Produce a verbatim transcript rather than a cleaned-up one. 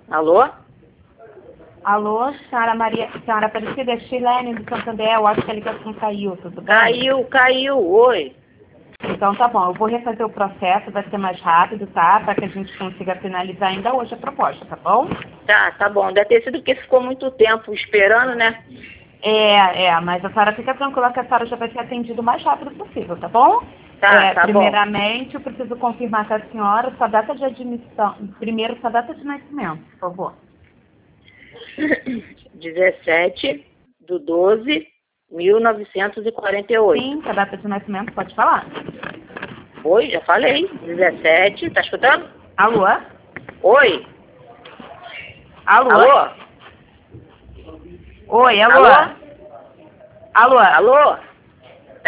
Alô? Alô, senhora Maria, senhora Aparecida Chilene do Santander, eu acho que a ligação caiu, tudo bem? Caiu, caiu, oi. Então tá bom, eu vou refazer o processo, vai ser mais rápido, tá? Para que a gente consiga finalizar ainda hoje a proposta, tá bom? Tá, tá bom. Deve ter sido porque ficou muito tempo esperando, né? É, é, mas a senhora fica tranquila que a senhora já vai ser atendida o mais rápido possível, tá bom? Tá, É, tá bom. primeiramente, eu preciso confirmar com a senhora sua data de admissão, primeiro sua data de nascimento, por favor. dezessete do doze de mil novecentos e quarenta e oito. Sim, a data de nascimento, pode falar. Oi, já falei. dezessete, tá escutando? Alô? Oi. Alô? Alô? Oi, alô? Alô? Alô? Alô?